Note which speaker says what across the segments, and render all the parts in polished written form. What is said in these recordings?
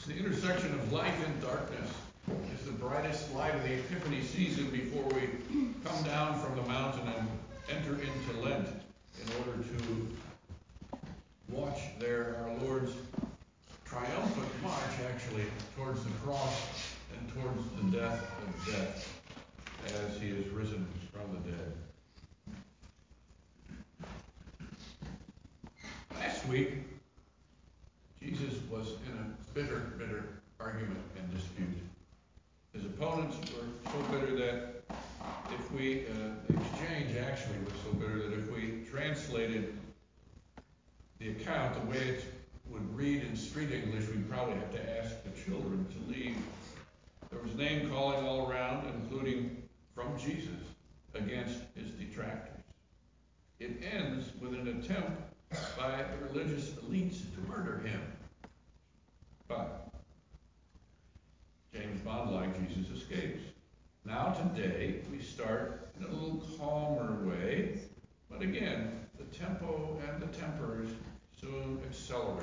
Speaker 1: The intersection of light and darkness is the brightest light of the Epiphany season before we come down from the mountain and enter into Lent in order to watch there our Lord's triumphant march actually towards the cross and towards the death of death as he is risen from the dead. Last week, Jesus was in a bitter argument and dispute. His opponents were so bitter that if we, the exchange actually was so bitter that if we translated the account the way it would read in street English, we'd probably have to ask the children to leave. There was name calling all around, including from Jesus, against his detractors. It ends with an attempt by the religious elites to murder him. But James Bond, like Jesus, escapes. Now today, we start in a little calmer way, but again, the tempo and the tempers soon accelerate.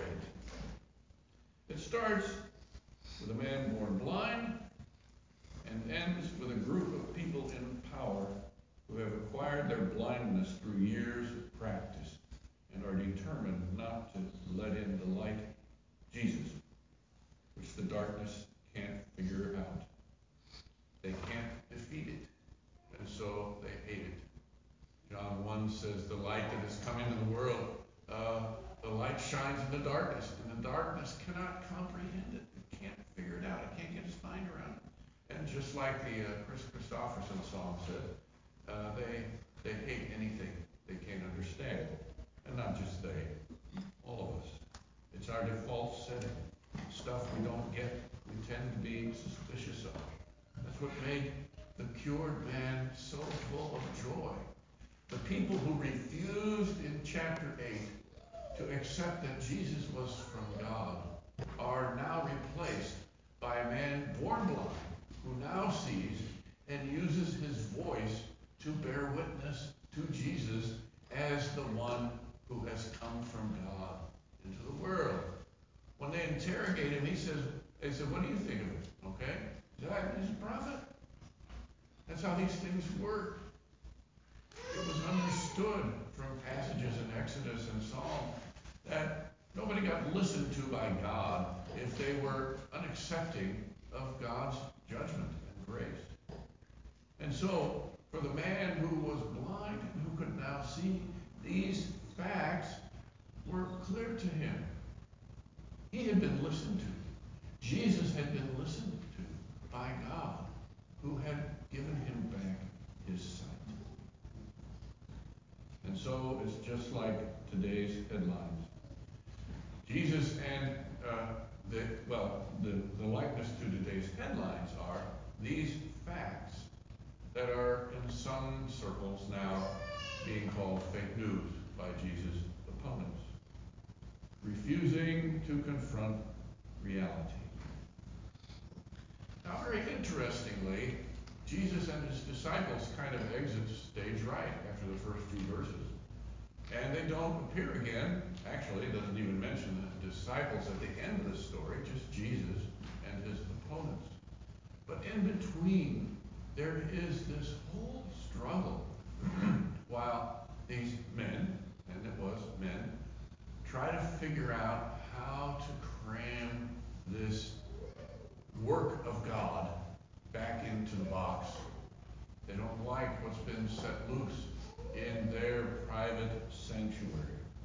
Speaker 1: It starts with a man born blind and ends with a group of people in power who have acquired their blindness through years of practice and are determined not to let in the light, Jesus, which the darkness can't figure out. They can't defeat it, and so they hate it. John 1 says, the light that has come into the world, the light shines in the darkness, and the darkness cannot comprehend it. It can't figure it out. It can't get its mind around it. And just like the Chris Christopherson song said, they hate anything they can't understand. And not just they, all of us. It's our default setting. Stuff we don't get, we tend to be suspicious of. That's what made the cured man so full of joy. The people who refused in chapter 8 to accept that Jesus was from God are now replaced by a man born blind who now sees and uses his voice to bear witness to Jesus as the one who has come from God into the world. When they interrogate him, they said, what do you think of it? Okay? He's a prophet. That's how these things work. It was understood from passages in Exodus and Psalm that nobody got listened to by God if they were unaccepting of God's judgment and grace. And so, for the man who was blind and who could now see, these facts were clear to him. He had been listened to. Jesus had been listened to by God, who had given him back his sight. And so it's just like today's headlines. Jesus and the likeness to today's headlines are these facts that are in some circles now being called fake news by Jesus' opponents, refusing to confront reality. Now, very interestingly, Jesus and his disciples kind of exit stage right after the first few verses. And they don't appear again. Actually, it doesn't even mention the disciples at the end of the story, just Jesus and his opponents. But in between, there is this whole struggle while these men, and it was men, try to figure out how to cram this work of God back into the box. They don't like what's been set loose in their private sanctuary.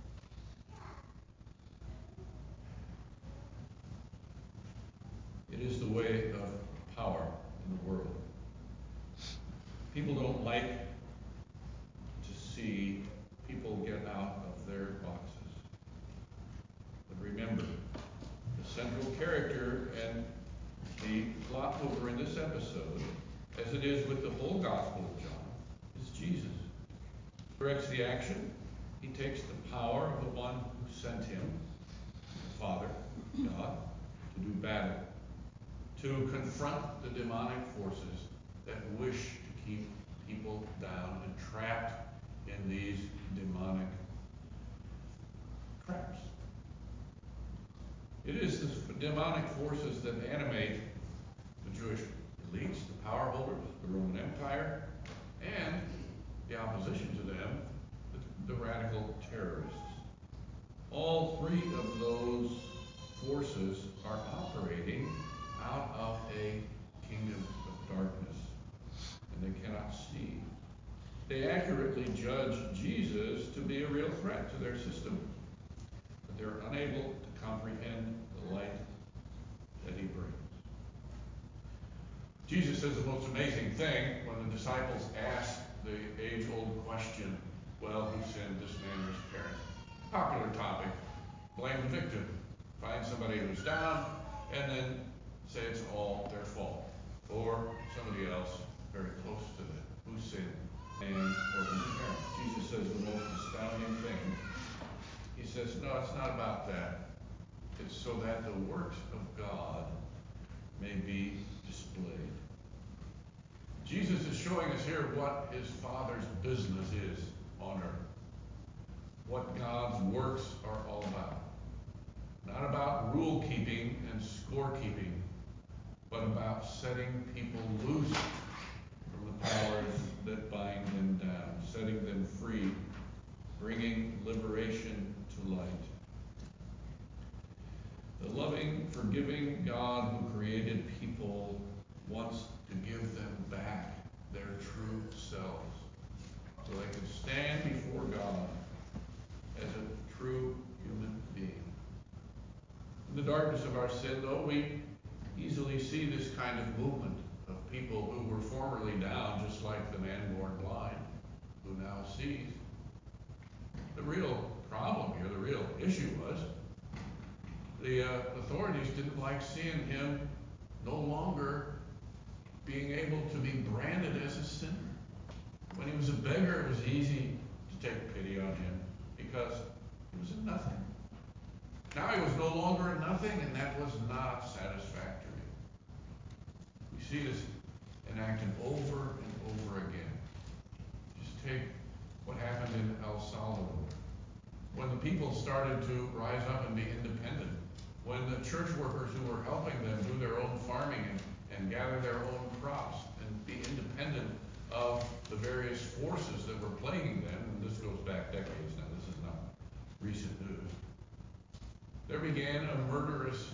Speaker 1: It is the way of power in the world. People don't like to see people get out of their boxes. But remember, the central character and the plot mover in this episode, as it is with the whole Gospel of John, is Jesus. He directs the action. He takes the power of the one who sent him, the Father, God, to do battle, to confront the demonic forces that wish to keep people down and trapped in these demonic traps. It is the demonic forces that animate the Jewish elites, the power holders, the Roman Empire, and the opposition to them, the radical terrorists. All three of those forces are operating out of a kingdom of darkness, and they cannot see. They accurately judge Jesus to be a real threat to their system, but they're unable to comprehend the light that he brings. Jesus says the most amazing thing when the disciples ask the age-old question, well, who sinned, this man or his parents? Popular topic. Blame the victim. Find somebody who's down and then say it's all their fault. Or somebody else very close to them. Who sinned, man or his parents? Jesus says the most astounding thing. He says, no, it's not about that. It's so that the works of God may be displayed. Jesus is showing us here what his Father's business is on earth. What God's works are all about. Not about rule keeping and score keeping, but about setting people loose from the powers that bind them down, setting them free, bringing liberation to light. The loving, forgiving God who created people wants to give them back their true selves so they can stand before God as a true human being. In the darkness of our sin, though, we easily see this kind of movement of people who were formerly down, just like the man born blind, who now sees. The real problem here, the real issue was, the authorities didn't like seeing him no longer being able to be branded as a sinner. When he was a beggar, it was easy to take pity on him because he was a nothing. Now he was no longer a nothing, and that was not satisfactory. We see this enacted over and over again. Just take what happened in El Salvador. When the people started to rise up and be independent, when the church workers who were helping them do their own farming and gather their own crops and be independent of the various forces that were plaguing them, and this goes back decades now, this is not recent news, there began a murderous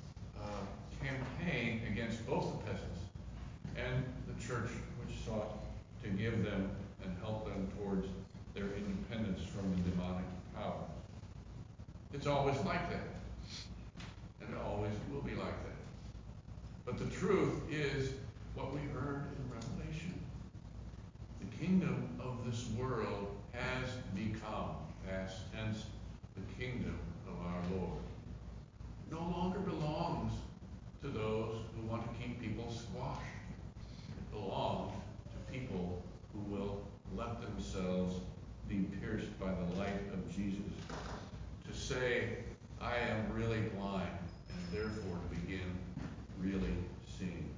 Speaker 1: campaign against both the peasants and the church, which sought to give them and help them towards their independence from the demonic power. It's always like that. And it always will be like that. But the truth is what we heard in Revelation. The kingdom of this world has become, past tense, the kingdom of our Lord. It no longer belongs to those who want to keep people squashed. It belongs to people who will let themselves be pierced by the light of Jesus. To say, I am really blind, and therefore to begin really seeing.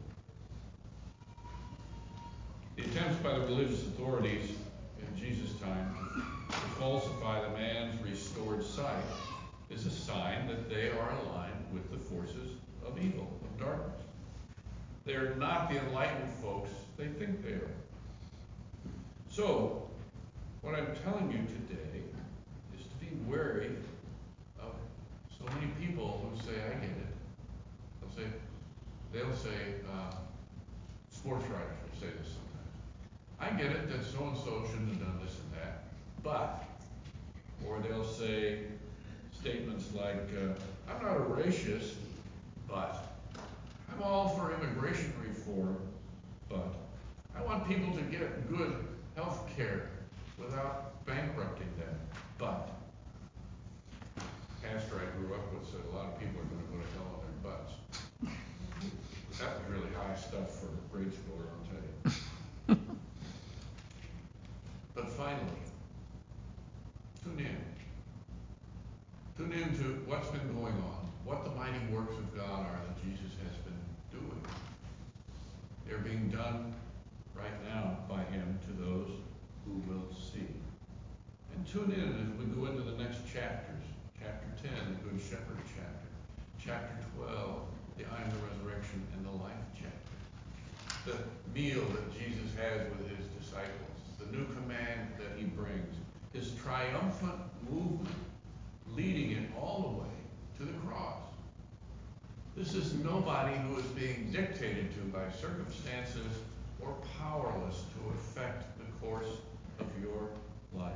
Speaker 1: The attempts by the religious authorities in Jesus' time to falsify the man's restored sight is a sign that they are aligned with the forces of evil, of darkness. They are not the enlightened folks they think they are. So, what I'm telling you today is to be wary of so many people who say, I get it. They'll say, sports writers will say this sometimes. I get it that so-and-so shouldn't have done this and that, but, or they'll say statements like, I'm not a racist, but I'm all for immigration reform, but I want people to get good health care without bankrupting them, but. Pastor I grew up with said a lot of people are going to go to hell on their butts. That was really high stuff for a grade schooler, I'll tell you. But finally, tune in. Tune in to what's been going on, what the mighty works of God are that Jesus has been doing. They're being done right now by him to those who will see. And tune in as we go into the next chapters. Chapter 10, the Good Shepherd chapter. chapter 12, the I am the resurrection and the life chapter. The meal that Jesus has with his disciples, the new command that he brings, his triumphant movement, leading it all the way to the cross. This is nobody who is being dictated to by circumstances or powerless to affect the course of your life.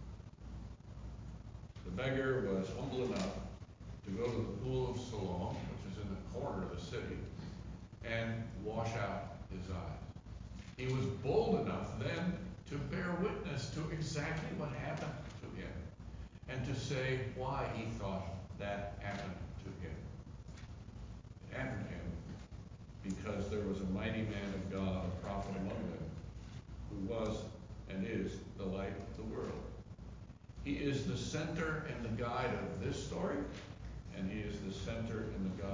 Speaker 1: The beggar was humble enough to go to the pool of Siloam, which is in the corner of the city, and wash out his eyes. He was bold enough then to bear witness to exactly what happened to him and to say why he thought that happened to him. It happened to him because there was a mighty man of God, a prophet among them, who was and is the light of the world. He is the center and the guide of this story, and he is the center and the